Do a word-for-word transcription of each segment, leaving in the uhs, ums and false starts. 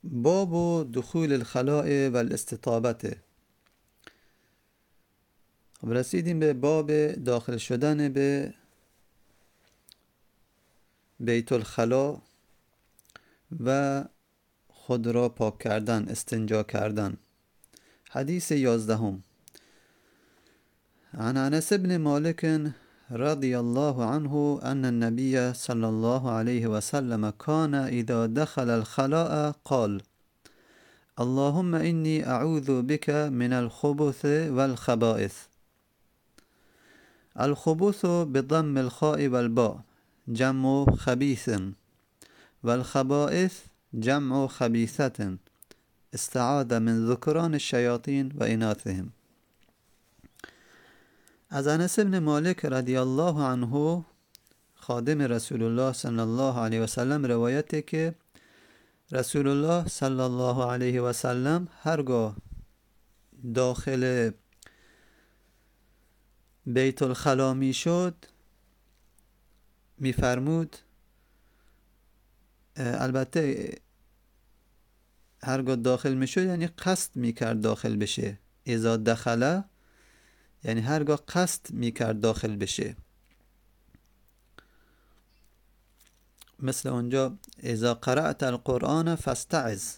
باب دخول الخلاء و الاستطابت. رسیدیم به باب داخل شدن به بیت الخلا و خود را پاک کردن، استنجا کردن. حدیث یازدهم. عن انس بن مالک رضی الله عنه ان النبي صلى الله عليه وسلم كان اذا دخل الخلاء قال اللهم إني أعوذ بك من الخبث والخبائث. الخبث بضم الخاء والباء جمع خبيث، والخبائث جمع خبيثة، استعاذ من ذكران الشياطين و اناثهم. از انس بن مالک رضی الله عنه خادم رسول الله صلی الله علیه و سلم روایته که رسول الله صلی الله علیه و سلم هرگاه داخل بیت الخلا می شد می فرمود، البته هرگاه داخل می شد یعنی قصد می کرد داخل بشه. اذا دخله یعنی هرگاه قصد می کرد داخل بشه. مثل اونجا اذا قرأت القرآن فاستعذ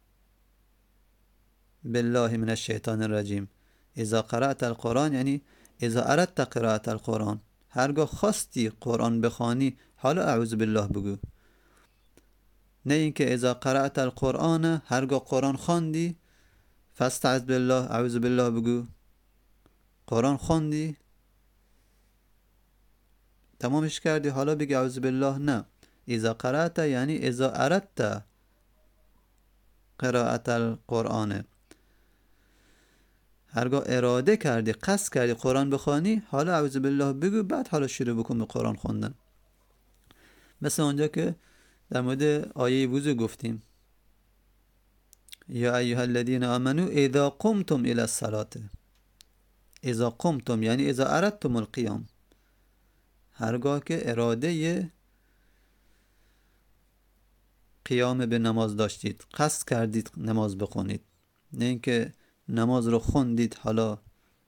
بالله من الشیطان الرجیم. اذا قرأت القرآن یعنی اذا اردت قرأت القرآن، هرگاه خواستی قرآن بخوانی حالا اعوذ بالله بگو. نه اینکه اذا قرأت القرآن هرگاه قرآن خواندی فاستعذ بالله اعوذ بالله بگو. قرآن خواندی تمامش کردی حالا بگی اعوذ بالله. نه، اذا قرأت یعنی اذا اردت قرأت القرآن، هرگاه اراده کردی قصد کردی قرآن بخوانی حالا اعوذ بالله بگو، بعد حالا شروع بکن به قرآن خوندن. مثل اونجا که در مورد آیه وضو گفتیم یا ایها الذین آمنوا اذا قمتم الى الصلاة. اذا قمتم یعنی اذا اردتم القیام، هرگاه که اراده قیام به نماز داشتید، قصد کردید نماز بخونید. نه اینکه نماز رو خوندید حالا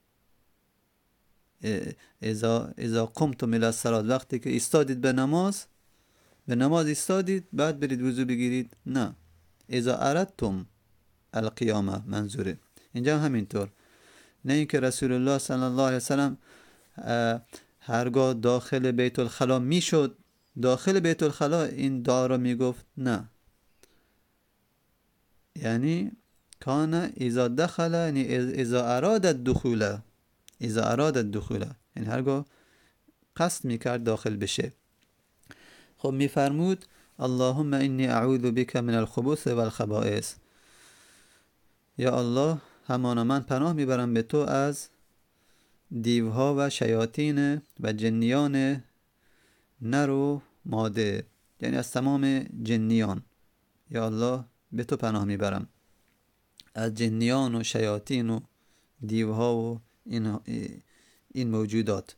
اذا اذا قمتم الى الصلاة، وقتی که ایستادید به نماز به نماز ایستادید بعد برید وضو بگیرید. نه، اذا اردتم القیامه منظوره. اینجا همینطور. نه اینکه رسول الله صلی الله علیه وسلم هرگاه داخل بیت الخلا میشد داخل بیت الخلا این دعا را میگفت. نه، یعنی کان اذا دخل یعنی اذا اراد الدخول، اذا اراد الدخول یعنی هرگاه قصد میکرد داخل بشه. خب میفرمود اللهم انی اعوذ بک من الخبث والخبائث. یا الله، همانا من پناه میبرم به تو از دیوها و شیاطین و جنیان نر و ماده، یعنی از تمام جنیان. یا الله به تو پناه میبرم از جنیان و شیاطین و دیوها و این, این موجودات.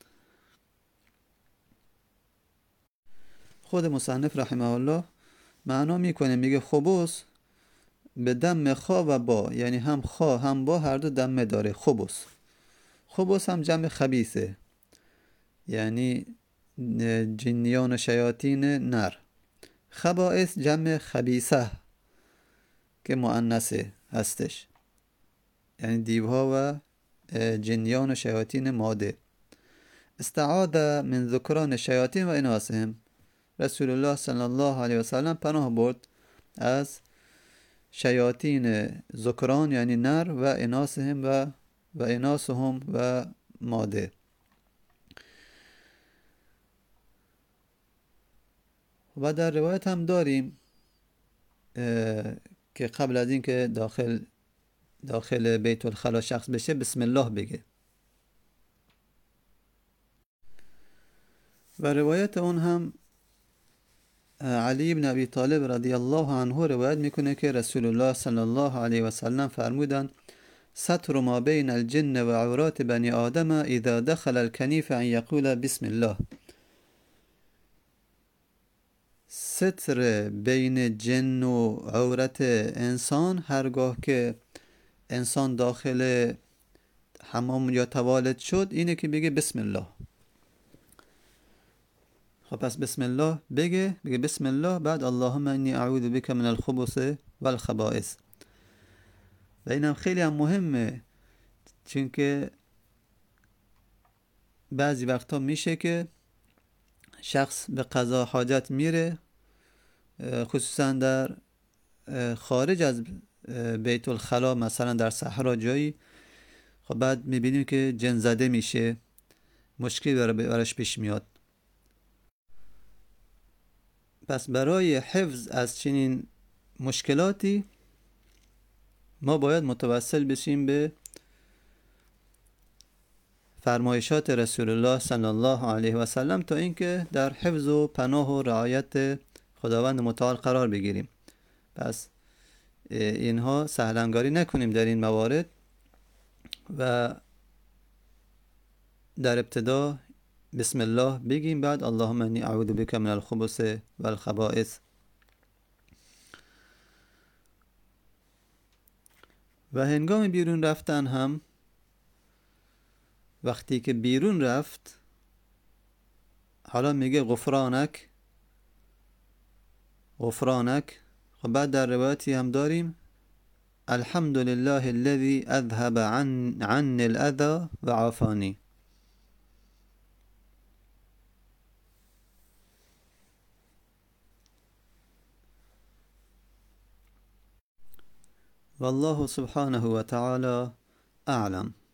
خود مصنف رحمه الله معنا میکنه، میگه خبث به دم خا و با، یعنی هم خا هم با هر دو دمه داره. خبث خبث هم جمع خبیثه، یعنی جنیان و شیاطین نر. خبائث جمع خبیثه که مؤنثه هستش، یعنی دیوها و جنیان و شیاطین ماده. استعاذ من ذکران الشیاطین و اناثهم. رسول الله صلی الله علیه و سلم پناه برد از شیاطین ذکران یعنی نر و اناثهم و و اناثهم و ماده. و در روایت هم داریم که قبل از این که داخل داخل بیت الخلا شخص بشه بسم الله بگه. و روایت اون هم علی بن ابی طالب رضی الله عنه روایت میکنه که رسول الله صلی الله علیه و سلم فرمودند ستر ما بین الجن و عورات بنی آدم اذا دخل الکنیف ان یقول بسم الله. ستر بین جن و عورت انسان هرگاه که انسان داخل حمام یا توالت شد اینه که بگه بسم الله. خب پس بسم الله بگه بگه بسم الله، بعد اللهم انی اعوذ بک من الخبث والخبائث. و اینم خیلی هم مهمه، چون که بعضی وقتا میشه که شخص به قضا حاجت میره، خصوصا در خارج از بیت الخلا، مثلا در صحرا جایی، خب بعد میبینیم که جن زده میشه، مشکلی براش پیش میاد. پس برای حفظ از چنین مشکلاتی ما باید متوسل بشیم به فرمایشات رسول الله صلی الله علیه و سلم تا اینکه در حفظ و پناه و رعایت خداوند متعال قرار بگیریم. پس اینها سهلنگاری نکنیم در این موارد و در ابتدا بسم الله بگیم، بعد اللهم انی اعوذ بک من الخبث والخبائث. و هنگام بیرون رفتن هم وقتی که بیرون رفت حالا میگه غفرانک غفرانک. خب بعد در روایتی هم داریم الحمد لله الذي اذهب عن عن الاذى و عافانی. والله سبحانه و تعالی اعلم.